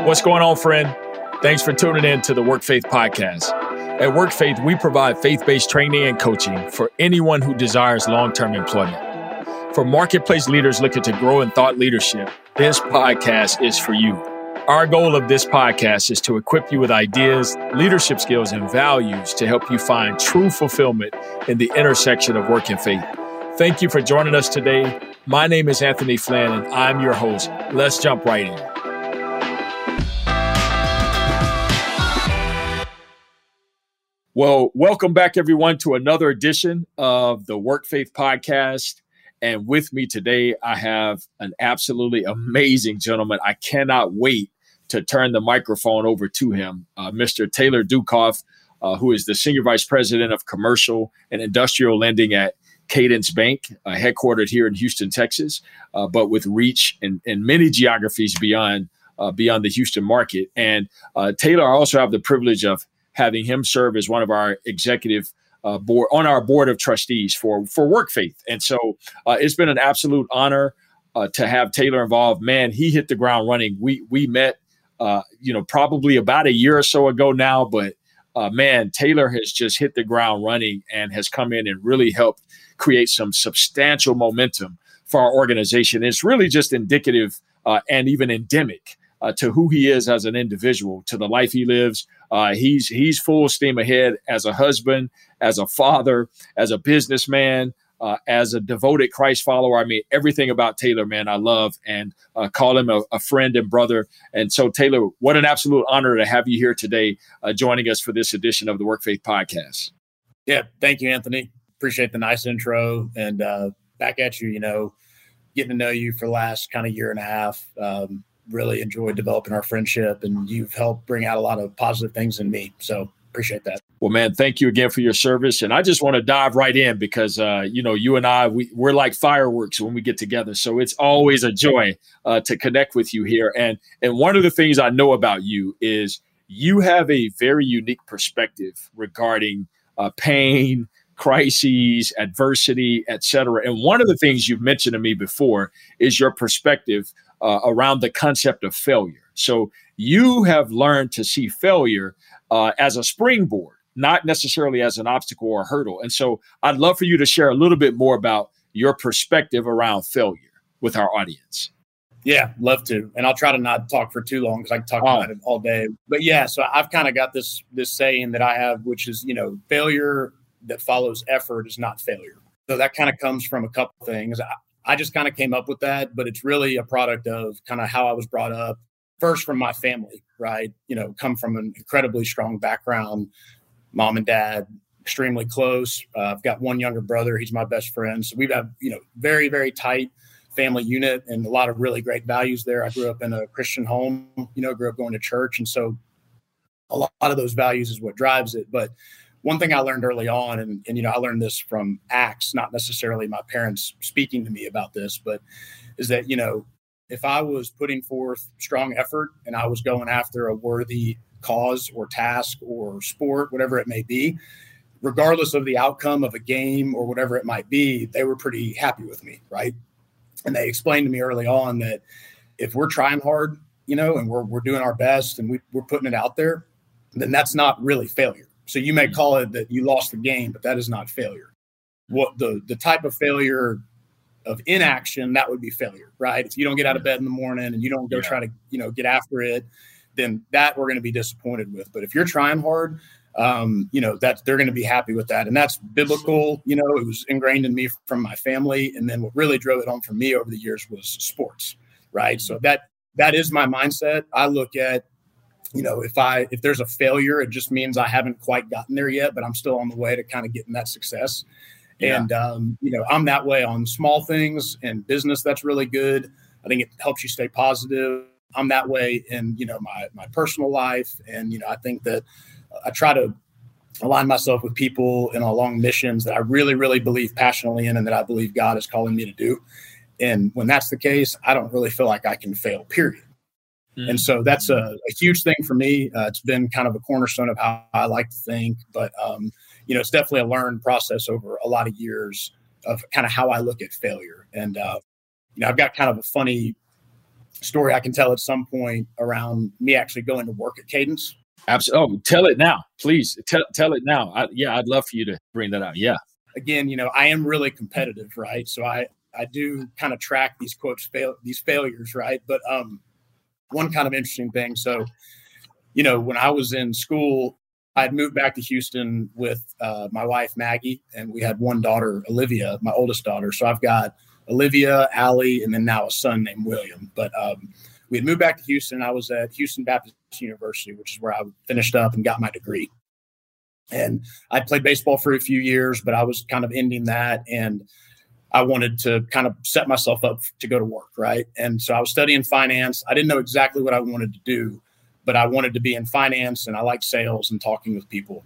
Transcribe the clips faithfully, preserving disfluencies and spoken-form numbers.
What's going on, friend? Thanks for tuning in to the Work Faith Podcast. At Work Faith, we provide faith-based training and coaching for anyone who desires long-term employment. For marketplace leaders looking to grow in thought leadership, this podcast is for you. Our goal of this podcast is to equip you with ideas, leadership skills, and values to help you find true fulfillment in the intersection of work and faith. Thank you for joining us today. My name is Anthony Flynn, and I'm your host. Let's jump right in. Well, welcome back, everyone, to another edition of the Work Faith Podcast. And with me today, I have an absolutely amazing gentleman. I cannot wait to turn the microphone over to him, uh, Mister Taylor Dukoff, uh, who is the Senior Vice President of Commercial and Industrial Lending at Cadence Bank, uh, headquartered here in Houston, Texas, uh, but with reach in, in many geographies beyond uh, beyond the Houston market. And uh, Taylor, I also have the privilege of having him serve as one of our executive uh, board on our board of trustees for for Work Faith. And so uh, it's been an absolute honor uh, to have Taylor involved. Man, he hit the ground running. We we met, uh, you know, probably about a year or so ago now, but uh, man, Taylor has just hit the ground running and has come in and really helped create some substantial momentum for our organization. It's really just indicative uh, and even endemic uh, to who he is as an individual, to the life he lives. Uh, he's he's full steam ahead as a husband, as a father, as a businessman, uh, as a devoted Christ follower. I mean, everything about Taylor, man, I love and uh, call him a, a friend and brother. And so, Taylor, what an absolute honor to have you here today, uh, joining us for this edition of the Work Faith Podcast. Yeah, thank you, Anthony. Appreciate the nice intro, and uh, back at you. You know, getting to know you for the last kind of year and a half. Um, really enjoyed developing our friendship, and you've helped bring out a lot of positive things in me. So appreciate that. Well, man, thank you again for your service. And I just want to dive right in because, uh, you know, you and I, we, we're like fireworks when we get together. So it's always a joy uh, to connect with you here. And, and one of the things I know about you is you have a very unique perspective regarding uh, pain, crises, adversity, et cetera. And one of the things you've mentioned to me before is your perspective Uh, around the concept of failure. So you have learned to see failure uh, as a springboard, not necessarily as an obstacle or a hurdle. And so I'd love for you to share a little bit more about your perspective around failure with our audience. Yeah, love to. And I'll try to not talk for too long because I can talk oh. about it all day. But yeah, so I've kind of got this this saying that I have, which is, you know, failure that follows effort is not failure. So that kind of comes from a couple things. I, I just kind of came up with that, but it's really a product of kind of how I was brought up. First from my family, right? You know, come from an incredibly strong background, mom and dad, extremely close. Uh, I've got one younger brother. He's my best friend. So we've got, you know, very, very tight family unit and a lot of really great values there. I grew up in a Christian home, you know, grew up going to church. And so a lot of those values is what drives it. But one thing I learned early on, and, and, you know, I learned this from Acts, not necessarily my parents speaking to me about this, but is that, you know, if I was putting forth strong effort and I was going after a worthy cause or task or sport, whatever it may be, regardless of the outcome of a game or whatever it might be, they were pretty happy with me, right? And they explained to me early on that if we're trying hard, you know, and we're we're doing our best and we, we're putting it out there, then that's not really failure. So you may call it that you lost the game, but that is not failure. What the the type of failure of inaction, that would be failure, right? If you don't get out of bed in the morning and you don't go yeah. try to, you know, get after it, then that we're going to be disappointed with. But if you're trying hard, um, you know, that they're going to be happy with that. And that's biblical. You know, it was ingrained in me from my family. And then what really drove it home for me over the years was sports, right? So that that is my mindset. I look at, you know, if I, if there's a failure, it just means I haven't quite gotten there yet, but I'm still on the way to kind of getting that success. Yeah. And, um, you know, I'm that way on small things and business. That's really good. I think it helps you stay positive. I'm that way in, you know, my, my personal life. And, you know, I think that I try to align myself with people and along missions that I really, really believe passionately in and that I believe God is calling me to do. And when that's the case, I don't really feel like I can fail, period. Mm-hmm. And so that's a, a huge thing for me. Uh, it's been kind of a cornerstone of how I like to think, but, um, you know, it's definitely a learned process over a lot of years of kind of how I look at failure. And, uh, you know, I've got kind of a funny story I can tell at some point around me actually going to work at Cadence. Absolutely. Oh, tell it now, please. Tell tell it now. I, yeah, I'd love for you to bring that out. Yeah. Again, you know, I am really competitive, right? So I I do kind of track these quotes fail these failures, right? But um, one kind of interesting thing. So, you know, when I was in school, I'd moved back to Houston with uh, my wife Maggie, and we had one daughter, Olivia, my oldest daughter. So I've got Olivia, Allie, and then now a son named William. But um, we had moved back to Houston. I was at Houston Baptist University, which is where I finished up and got my degree. And I played baseball for a few years, but I was kind of ending that. And I wanted to kind of set myself up to go to work, right? And so I was studying finance. I didn't know exactly what I wanted to do, but I wanted to be in finance, and I like sales and talking with people.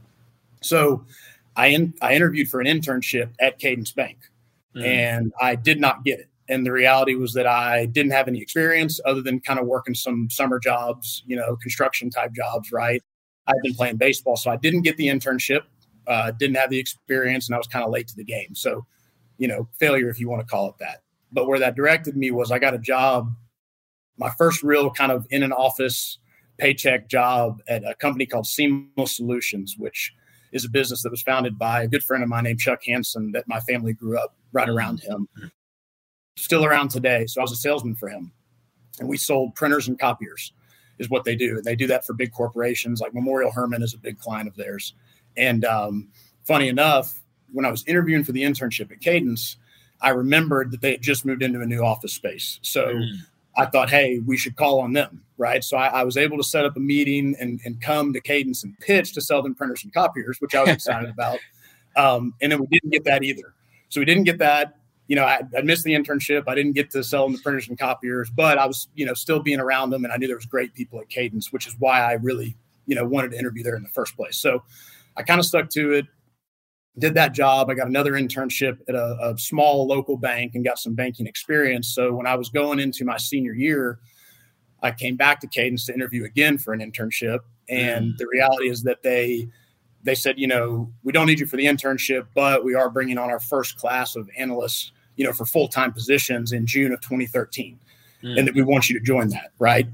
So I in, I interviewed for an internship at Cadence Bank. Mm. And I did not get it. And the reality was that I didn't have any experience other than kind of working some summer jobs, you know, construction type jobs, right? I'd been playing baseball, so I didn't get the internship, uh, didn't have the experience, and I was kind of late to the game. So, you know, failure, if you want to call it that. But where that directed me was I got a job, my first real kind of in an office paycheck job at a company called Seamless Solutions, which is a business that was founded by a good friend of mine named Chuck Hansen that my family grew up right around him. Still around today. So I was a salesman for him. And we sold printers and copiers is what they do. And they do that for big corporations like Memorial Hermann is a big client of theirs. And um, funny enough, when I was interviewing for the internship at Cadence, I remembered that they had just moved into a new office space. So mm. I thought, hey, we should call on them, right? So I, I was able to set up a meeting and, and come to Cadence and pitch to sell them printers and copiers, which I was excited about. Um, and then we didn't get that either. So we didn't get that. You know, I, I missed the internship. I didn't get to sell them the printers and copiers, but I was, you know, still being around them. And I knew there was great people at Cadence, which is why I really, you know, wanted to interview there in the first place. So I kind of stuck to it, did that job. I got another internship at a, a small local bank and got some banking experience. So when I was going into my senior year, I came back to Cadence to interview again for an internship. And mm. the reality is that they they said, you know, we don't need you for the internship, but we are bringing on our first class of analysts, you know, for full-time positions in June of twenty thirteen. Mm. And that we want you to join that, right?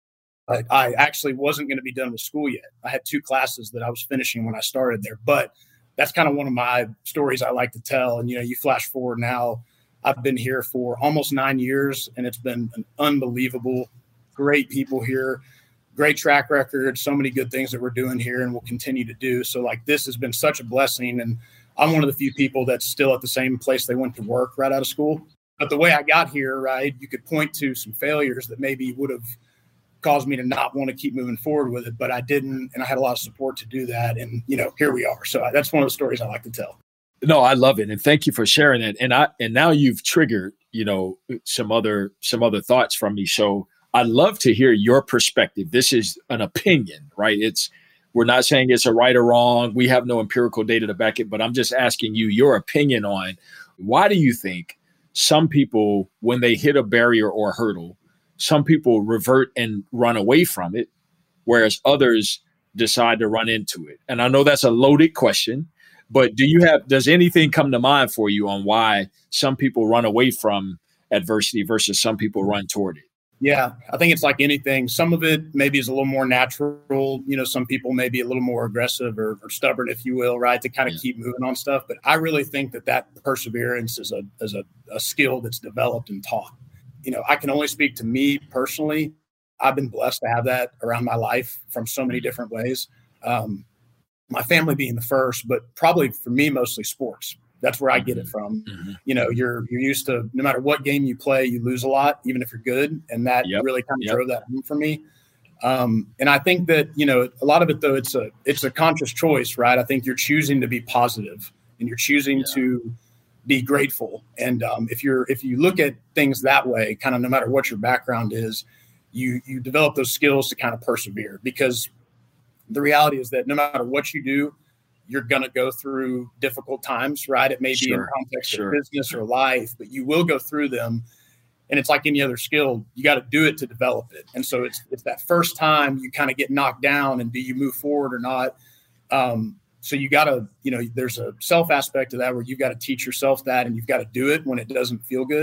I, I actually wasn't going to be done with school yet. I had two classes that I was finishing when I started there, but that's kind of one of my stories I like to tell. And, you know, you flash forward now, I've been here for almost nine years and it's been an unbelievable, great people here, great track record, so many good things that we're doing here and we'll continue to do. So like, this has been such a blessing. And I'm one of the few people that's still at the same place they went to work right out of school. But the way I got here, right, you could point to some failures that maybe would have caused me to not want to keep moving forward with it, but I didn't. And I had a lot of support to do that. And, you know, here we are. So that's one of the stories I like to tell. No, I love it. And thank you for sharing it. And I, and now you've triggered, you know, some other, some other thoughts from me. So I'd love to hear your perspective. This is an opinion, right? It's, we're not saying it's a right or wrong. We have no empirical data to back it, but I'm just asking you your opinion on why do you think some people, when they hit a barrier or a hurdle, some people revert and run away from it, whereas others decide to run into it? And I know that's a loaded question, but do you have, does anything come to mind for you on why some people run away from adversity versus some people run toward it? Yeah, I think it's like anything. Some of it maybe is a little more natural. You know, some people may be a little more aggressive or, or stubborn, if you will, right, to kind of yeah. keep moving on stuff. But I really think that that perseverance is a is a, a skill that's developed and taught. You know, I can only speak to me personally. I've been blessed to have that around my life from so many different ways. Um, my family being the first, but probably for me, mostly sports. That's where I get it from. Mm-hmm. You know, you're you're used to no matter what game you play, you lose a lot, even if you're good. And that yep. really kind of yep. drove that home for me. Um, and I think that, you know, a lot of it, though, it's a it's a conscious choice, right? I think you're choosing to be positive and you're choosing yeah. to be grateful. And um, if you're if you look at things that way, kind of no matter what your background is, you you develop those skills to kind of persevere, because the reality is that no matter what you do, you're going to go through difficult times, right? It may be sure, in context sure. of business or life, but you will go through them. And it's like any other skill. You got to do it to develop it. And so it's it's that first time you kind of get knocked down and do you move forward or not? Um, so you got to, you know, there's a self aspect of that where you've got to teach yourself that and you've got to do it when it doesn't feel good.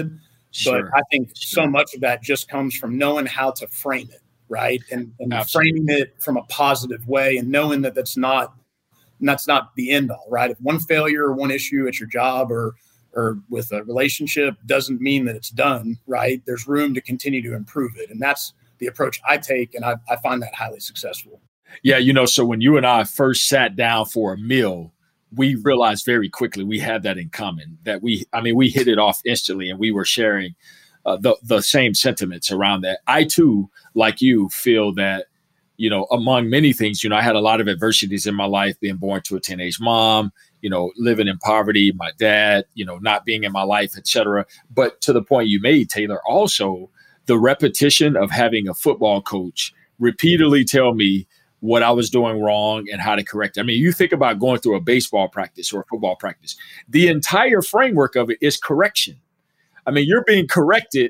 But Sure. I think Sure. so much of that just comes from knowing how to frame it, right? And, and Absolutely. framing it from a positive way and knowing that that's not, that's not the end all, right? If one failure or one issue at your job or, or with a relationship doesn't mean that it's done, right? There's room to continue to improve it. And that's the approach I take. And I, I find that highly successful. Yeah. You know, so when you and I first sat down for a meal, we realized very quickly we had that in common, that we, I mean, we hit it off instantly, and we were sharing uh, the, the same sentiments around that. I too, like you, feel that, you know, among many things, you know, I had a lot of adversities in my life, being born to a teenage mom, you know, living in poverty, my dad, you know, not being in my life, et cetera. But to the point you made, Taylor, also the repetition of having a football coach repeatedly tell me what I was doing wrong and how to correct it. I mean, you think about going through a baseball practice or a football practice, the entire framework of it is correction. I mean, you're being corrected,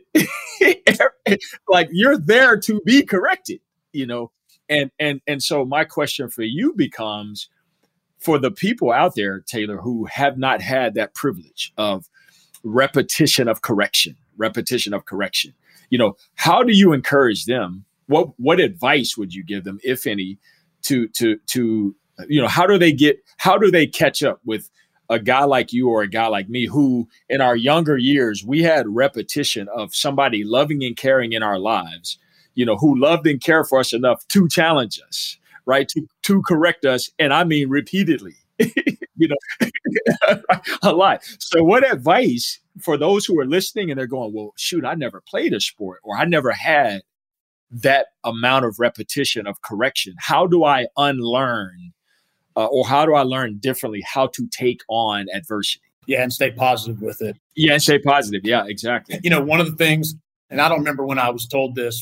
like you're there to be corrected, you know? And, and, and so my question for you becomes, for the people out there, Taylor, who have not had that privilege of repetition of correction, repetition of correction, you know, how do you encourage them? What, what advice would you give them, if any, to, to, to, you know, how do they get, how do they catch up with a guy like you or a guy like me, who in our younger years, we had repetition of somebody loving and caring in our lives, you know, who loved and cared for us enough to challenge us, right? To, to correct us. And I mean, repeatedly, you know, a lot. So what advice for those who are listening and they're going, well, shoot, I never played a sport, or I never had that amount of repetition of correction. How do I unlearn uh, or how do I learn differently how to take on adversity? Yeah. And stay positive with it. Yeah. And stay positive. Yeah, exactly. You know, one of the things, and I don't remember when I was told this,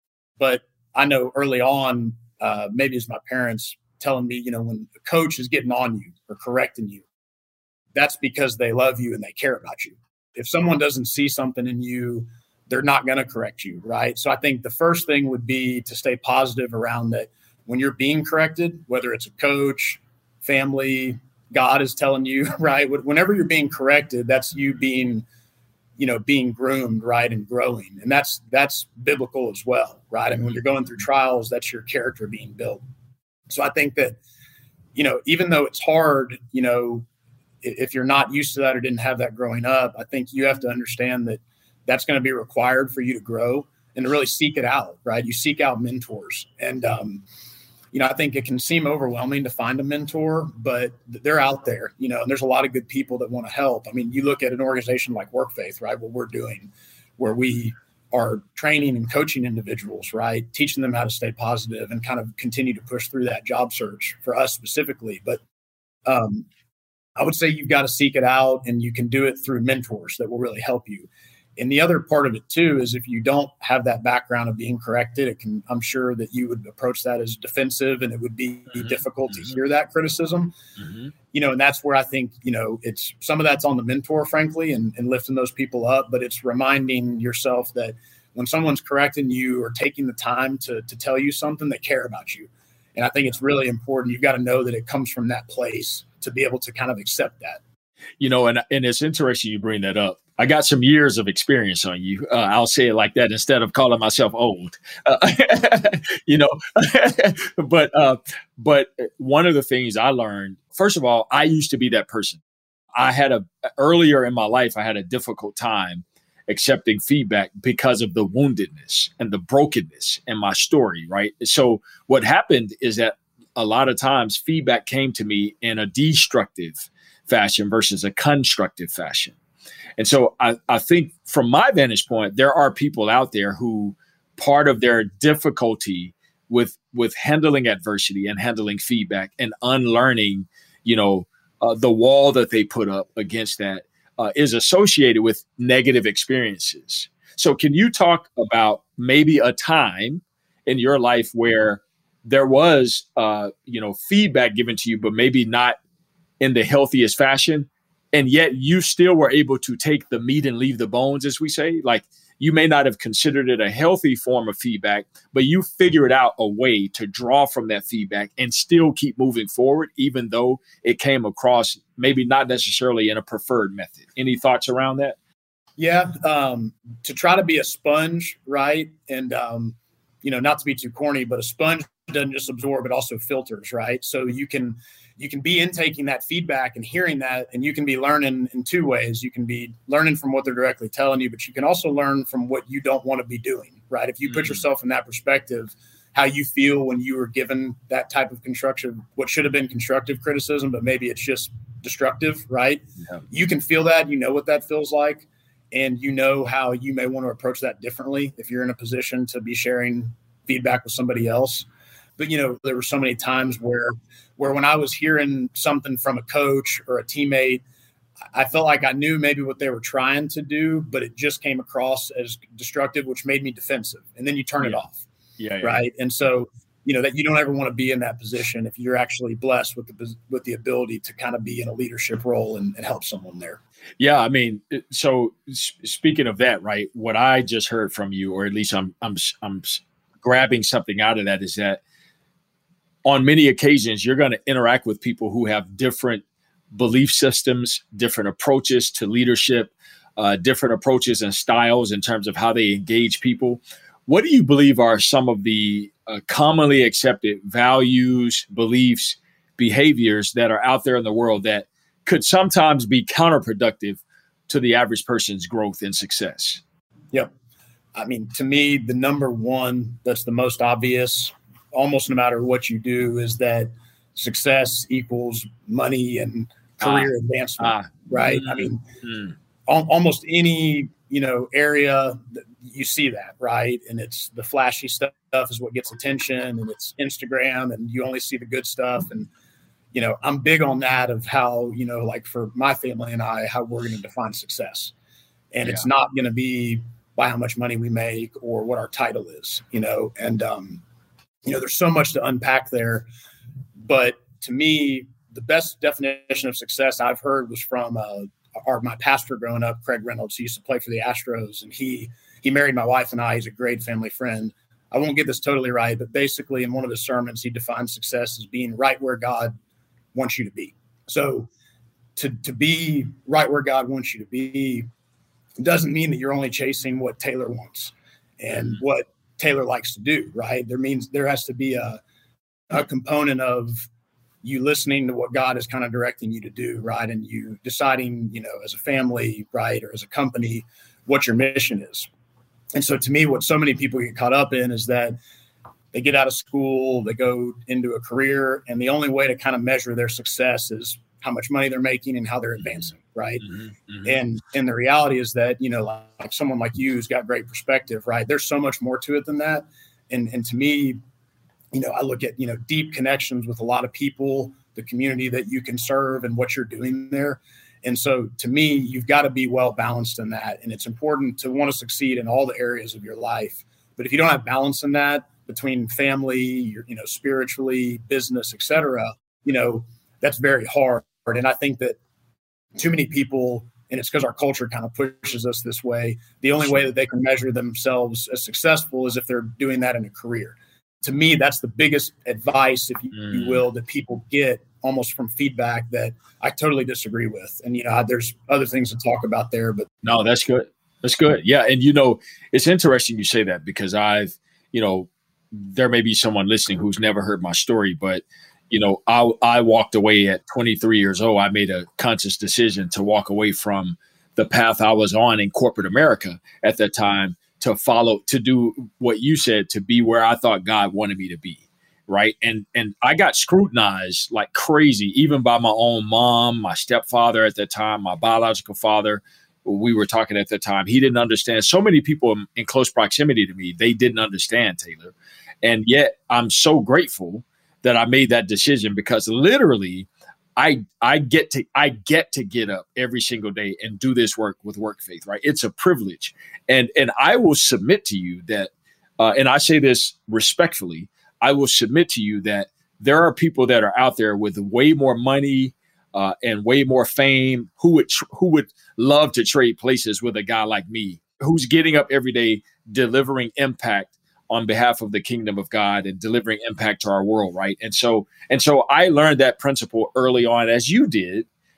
but I know early on, uh, maybe it's my parents telling me, you know, when a coach is getting on you or correcting you, that's because they love you and they care about you. If someone doesn't see something in you, they're not going to correct you, right? So I think the first thing would be to stay positive around that. When you're being corrected, whether it's a coach, family, God is telling you, right? Whenever you're being corrected, that's you being, you know, being groomed, right, and growing. And that's that's biblical as well, right? I mean, when you're going through trials, that's your character being built. So I think that, you know, even though it's hard, you know, if you're not used to that or didn't have that growing up, I think you have to understand that that's going to be required for you to grow and to really seek it out, right? You seek out mentors. And, um, you know, I think it can seem overwhelming to find a mentor, but they're out there, you know, and there's a lot of good people that want to help. I mean, you look at an organization like WorkFaith, right? What we're doing, where we are training and coaching individuals, right? Teaching them how to stay positive and kind of continue to push through that job search for us specifically. But um, I would say you've got to seek it out, and you can do it through mentors that will really help you. And the other part of it too is if you don't have that background of being corrected, it can, I'm sure that you would approach that as defensive, and it would be mm-hmm. difficult mm-hmm. to hear that criticism, mm-hmm. you know, and that's where I think, you know, it's some of that's on the mentor, frankly, and, and lifting those people up, but it's reminding yourself that when someone's correcting you or taking the time to, to tell you something, they care about you. And I think it's really important. You've got to know that it comes from that place to be able to kind of accept that. You know, and, and it's interesting you bring that up. I got some years of experience on you. Uh, I'll say it like that instead of calling myself old, uh, you know, but, uh, but one of the things I learned, first of all, I used to be that person. I had a, earlier in my life, I had a difficult time accepting feedback because of the woundedness and the brokenness in my story. Right. So what happened is that a lot of times feedback came to me in a destructive fashion versus a constructive fashion. And so I, I think from my vantage point, there are people out there who part of their difficulty with with handling adversity and handling feedback and unlearning, you know, uh, the wall that they put up against that uh, is associated with negative experiences. So can you talk about maybe a time in your life where there was, uh, you know, feedback given to you, but maybe not in the healthiest fashion, and yet you still were able to take the meat and leave the bones, as we say? Like, you may not have considered it a healthy form of feedback, but you figured out a way to draw from that feedback and still keep moving forward, even though it came across maybe not necessarily in a preferred method. Any thoughts around that? Yeah. Um, to try to be a sponge, right? And, um, you know, not to be too corny, but a sponge doesn't just absorb, it also filters, right? So you can you can be intaking that feedback and hearing that, and you can be learning in two ways. You can be learning from what they're directly telling you, but you can also learn from what you don't want to be doing, right? If you put mm-hmm. yourself in that perspective, how you feel when you were given that type of constructive, what should have been constructive criticism, but maybe it's just destructive, right? Yeah. You can feel that, you know what that feels like, and you know how you may want to approach that differently if you're in a position to be sharing feedback with somebody else. But, you know, there were so many times where, where when I was hearing something from a coach or a teammate, I felt like I knew maybe what they were trying to do, but it just came across as destructive, which made me defensive. And then you turn yeah. it off. Yeah, yeah. Right. And so, you know, that you don't ever want to be in that position if you're actually blessed with the with the ability to kind of be in a leadership role and, and help someone there. Yeah, I mean, so speaking of that, right? What I just heard from you, or at least I'm I'm I'm grabbing something out of that, is that on many occasions you're going to interact with people who have different belief systems, different approaches to leadership, uh, different approaches and styles in terms of how they engage people. What do you believe are some of the uh, commonly accepted values, beliefs, behaviors that are out there in the world that could sometimes be counterproductive to the average person's growth and success? Yep. I mean, to me, the number one that's the most obvious, almost no matter what you do, is that success equals money and career ah, advancement, ah, right? Mm, I mean, mm. al- almost any, you know, area that you see that, right? And it's the flashy stuff is what gets attention, and it's Instagram, and you only see the good stuff. And, you know, I'm big on that of how, you know, like for my family and I, how we're going to define success. And yeah. it's not going to be by how much money we make or what our title is, you know, and, um, you know, there's so much to unpack there. But to me, the best definition of success I've heard was from uh, our, my pastor growing up, Craig Reynolds. He used to play for the Astros, and he he married my wife and I. He's a great family friend. I won't get this totally right, but basically in one of his sermons, he defined success as being right where God wants you to be. So to, to be right where God wants you to be doesn't mean that you're only chasing what Taylor wants and what Taylor likes to do, right? There means there has to be a, a component of you listening to what God is kind of directing you to do, right? And you deciding, you know, as a family, right, or as a company, what your mission is. And so to me, what so many people get caught up in is that they get out of school, they go into a career, and the only way to kind of measure their success is how much money they're making and how they're advancing, right? Mm-hmm, mm-hmm. And and the reality is that, you know, like, like someone like you who's got great perspective, right? There's so much more to it than that. And and to me, you know, I look at, you know, deep connections with a lot of people, the community that you can serve and what you're doing there. And so to me, you've got to be well balanced in that. And it's important to want to succeed in all the areas of your life. But if you don't have balance in that between family, your, you know, spiritually, business, et cetera, you know, that's very hard. And I think that too many people, and it's because our culture kind of pushes us this way, the only way that they can measure themselves as successful is if they're doing that in a career. To me, that's the biggest advice, if you, mm. you will, that people get almost from feedback that I totally disagree with. And, you know, there's other things to talk about there, but no, that's good. That's good. Yeah. And, you know, it's interesting you say that because I've, you know, there may be someone listening who's never heard my story, but, you know, I, I walked away at twenty-three years old. I made a conscious decision to walk away from the path I was on in corporate America at that time to follow, to do what you said, to be where I thought God wanted me to be. Right. And and I got scrutinized like crazy, even by my own mom, my stepfather at that time, my biological father. We were talking at the time. He didn't understand. So many people in, in close proximity to me, they didn't understand Taylor. And yet I'm so grateful that I made that decision because literally I I get to I get to get up every single day and do this work with WorkFaith. Right. It's a privilege. And and I will submit to you that uh, and I say this respectfully. I will submit to you that there are people that are out there with way more money uh, and way more fame who would tr- who would love to trade places with a guy like me, who's getting up every day, delivering impact on behalf of the kingdom of God and delivering impact to our world. Right. And so and so I learned that principle early on, as you did.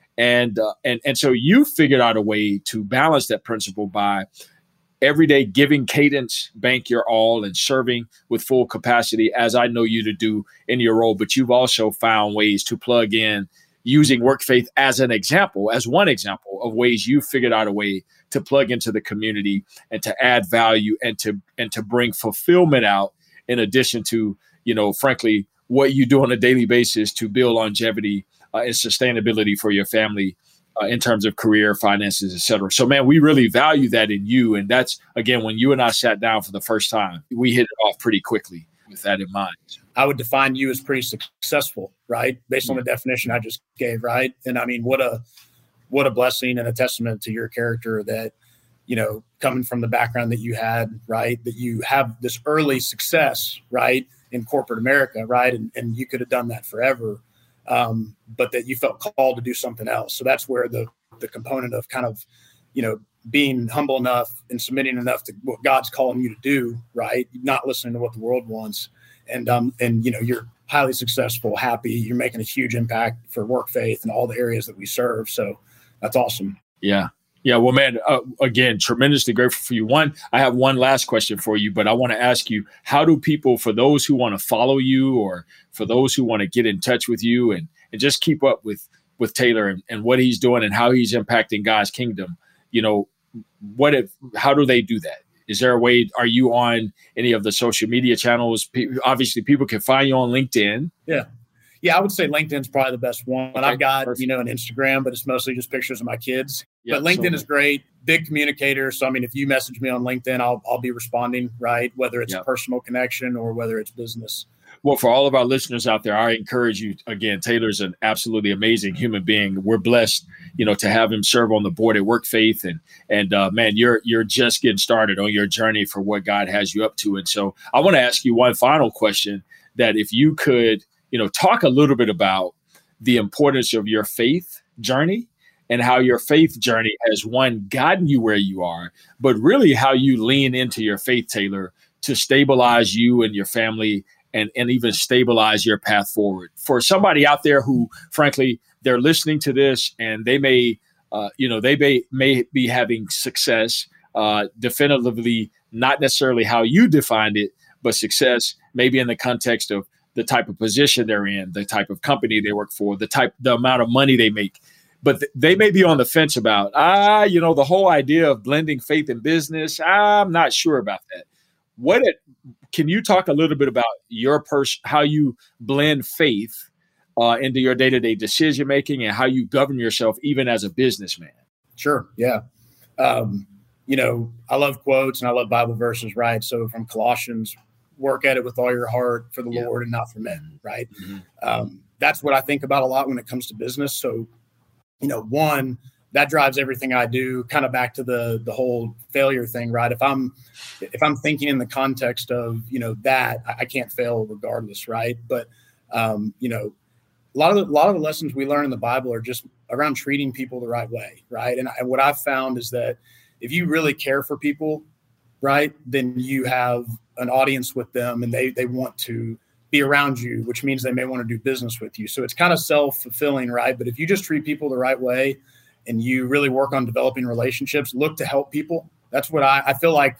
And, uh, and, and so you figured out a way to balance that principle by every day giving Cadence Bank your all and serving with full capacity, as I know you to do in your role. But you've also found ways to plug in using WorkFaith as an example, as one example of ways you figured out a way to plug into the community and to add value and to and to bring fulfillment out, in addition to, you know, frankly, what you do on a daily basis to build longevity uh, and sustainability for your family uh, in terms of career, finances, et cetera. So, man, we really value that in you. And that's, again, when you and I sat down for the first time, we hit it off pretty quickly with that in mind. I would define you as pretty successful, right? Based on the definition I just gave, right? And I mean, what a what a blessing and a testament to your character that, you know, coming from the background that you had, right? That you have this early success, right, in corporate America, right? And, and you could have done that forever, um, but that you felt called to do something else. So that's where the the component of kind of, you know, being humble enough and submitting enough to what God's calling you to do, right? Not listening to what the world wants. And, um, and, you know, you're highly successful, happy, you're making a huge impact for WorkFaith and all the areas that we serve. So that's awesome. Yeah. Yeah. Well, man, uh, again, tremendously grateful for you. One, I have one last question for you, but I want to ask you, how do people, for those who want to follow you or for those who want to get in touch with you and, and just keep up with, with Taylor and, and what he's doing and how he's impacting God's kingdom, you know, what if, how do they do that? Is there a way, are you on any of the social media channels? Pe- obviously, people can find you on LinkedIn. Yeah. Yeah, I would say LinkedIn's probably the best one. Okay, I've got, perfect. you know, an Instagram, but it's mostly just pictures of my kids. Yeah, but LinkedIn so- is great, big communicator. So, I mean, if you message me on LinkedIn, I'll I'll be responding, right? Whether it's Yeah. a personal connection or whether it's business. Well, for all of our listeners out there, I encourage you, again, Taylor's an absolutely amazing human being. We're blessed, you know, to have him serve on the board at WorkFaith. And, and uh, man, you're you're just getting started on your journey for what God has you up to. And so I want to ask you one final question, that if you could, you know, talk a little bit about the importance of your faith journey and how your faith journey has, one, gotten you where you are, but really how you lean into your faith, Taylor, to stabilize you and your family and, and even stabilize your path forward. For somebody out there who, frankly, they're listening to this and they may, uh, you know, they may, may be having success, uh, definitively not necessarily how you defined it, but success maybe in the context of the type of position they're in, the type of company they work for, the type, the amount of money they make. But th- they may be on the fence about, ah, you know, the whole idea of blending faith and business. I'm not sure about that. What it, can you talk a little bit about your person, how you blend faith uh, into your day-to-day decision making and how you govern yourself even as a businessman? Sure. Yeah. Um, you know, I love quotes and I love Bible verses, right? So from Colossians, work at it with all your heart for the Yeah. Lord and not for men, right? Mm-hmm. Um, that's what I think about a lot when it comes to business. So, you know, one, that drives everything I do, kind of back to the the whole failure thing, right? If I'm if I'm thinking in the context of, you know, that I, I can't fail regardless, right? But um, you know, a lot of the, a lot of the lessons we learn in the Bible are just around treating people the right way, right? And, I, what I've found is that if you really care for people, right, then you have an audience with them, and they they want to be around you, which means they may want to do business with you. So it's kind of self-fulfilling, right? But if you just treat people the right way and you really work on developing relationships, look to help people. That's what I, I feel like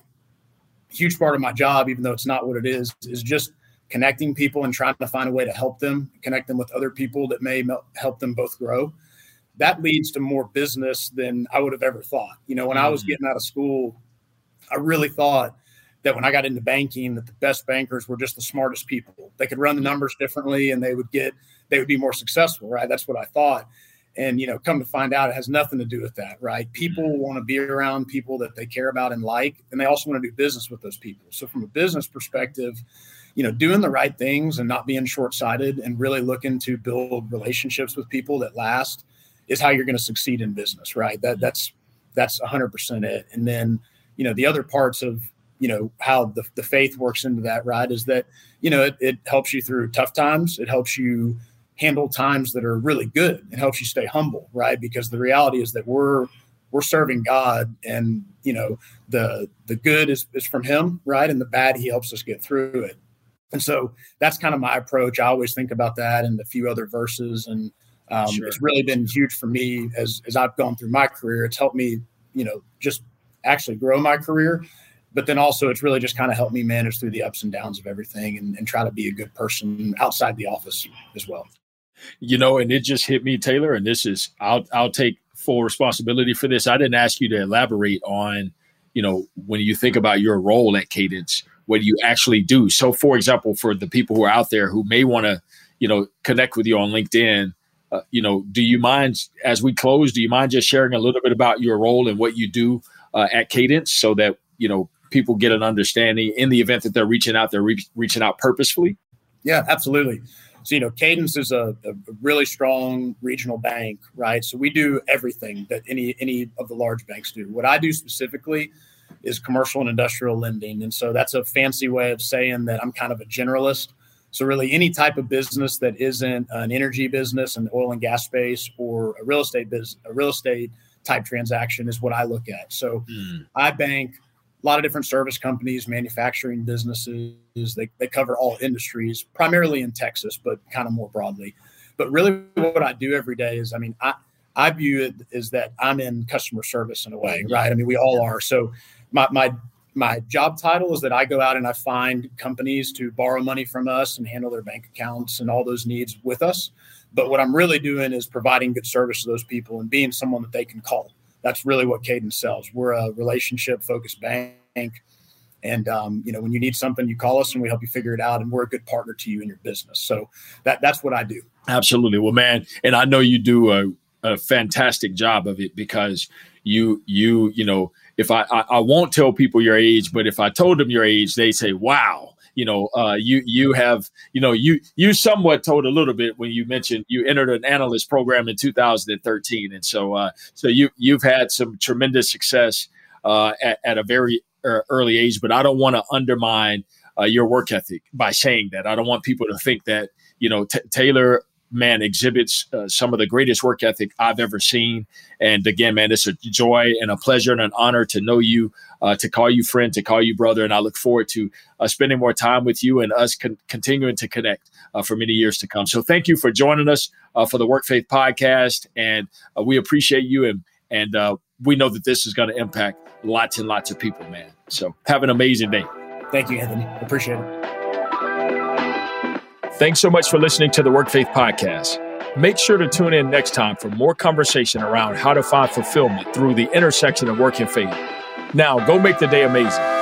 a huge part of my job, even though it's not what it is, is just connecting people and trying to find a way to help them, connect them with other people that may help them both grow. That leads to more business than I would have ever thought. You know, when mm-hmm. I was getting out of school, I really thought that when I got into banking, that the best bankers were just the smartest people. They could run the numbers differently and they would get, they would be more successful, right? That's what I thought. And, you know, come to find out, it has nothing to do with that, right? People want to be around people that they care about and like, and they also want to do business with those people. So from a business perspective, you know, doing the right things and not being short-sighted and really looking to build relationships with people that last is how you're going to succeed in business, right? That that's, that's one hundred percent it. And then, you know, the other parts of, you know, how the, the faith works into that, right, is that, you know, it, it helps you through tough times. It helps you handle times that are really good. It helps you stay humble, right? Because the reality is that we're we're serving God, and, you know, the the good is, is from him, right? And the bad, he helps us get through it. And so that's kind of my approach. I always think about that and a few other verses. And Um, Sure. It's really been huge for me as, as I've gone through my career. It's helped me, you know, just actually grow my career. But then also it's really just kind of helped me manage through the ups and downs of everything and, and try to be a good person outside the office as well. You know, and it just hit me, Taylor, and this is, I'll, I'll take full responsibility for this. I didn't ask you to elaborate on, you know, when you think about your role at Cadence, what you actually do. So, for example, for the people who are out there who may want to, you know, connect with you on LinkedIn, uh, you know, do you mind, as we close, do you mind just sharing a little bit about your role and what you do uh, at Cadence so that, you know, people get an understanding in the event that they're reaching out, they're re- reaching out purposefully? Yeah, absolutely. So, you know, Cadence is a, a really strong regional bank, right? So we do everything that any any of the large banks do. What I do specifically is commercial and industrial lending. And so that's a fancy way of saying that I'm kind of a generalist. So really any type of business that isn't an energy business in the oil and gas space or a real estate business, a real estate type transaction is what I look at. So mm. I bank a lot of different service companies, manufacturing businesses. They, they cover all industries, primarily in Texas, but kind of more broadly. But really what I do every day is, I mean, I, I view it as that I'm in customer service in a way, right? I mean, we all are. So my, my, my job title is that I go out and I find companies to borrow money from us and handle their bank accounts and all those needs with us. But what I'm really doing is providing good service to those people and being someone that they can call. That's really what Cadence sells. We're a relationship-focused bank. And, um, you know, when you need something, you call us and we help you figure it out. And we're a good partner to you in your business. So that that's what I do. Absolutely. Well, man, and I know you do a, a fantastic job of it because you, you, you know, if I, I, I won't tell people your age, but if I told them your age, they say, wow. You know, uh, you you have, you know, you you somewhat told a little bit when you mentioned you entered an analyst program in two thousand thirteen. And so uh, so you you've had some tremendous success uh, at, at a very early age. But I don't want to undermine uh, your work ethic by saying that. I don't want people to think that, you know, t- Taylor, man, exhibits uh, some of the greatest work ethic I've ever seen. And again, man, it's a joy and a pleasure and an honor to know you, uh, to call you friend, to call you brother. And I look forward to uh, spending more time with you and us con- continuing to connect uh, for many years to come. So thank you for joining us uh, for the Work Faith podcast. And uh, we appreciate you. And, and uh, we know that this is going to impact lots and lots of people, man. So have an amazing day. Thank you, Anthony. Appreciate it. Thanks so much for listening to the Work Faith podcast. Make sure to tune in next time for more conversation around how to find fulfillment through the intersection of work and faith. Now, go make the day amazing.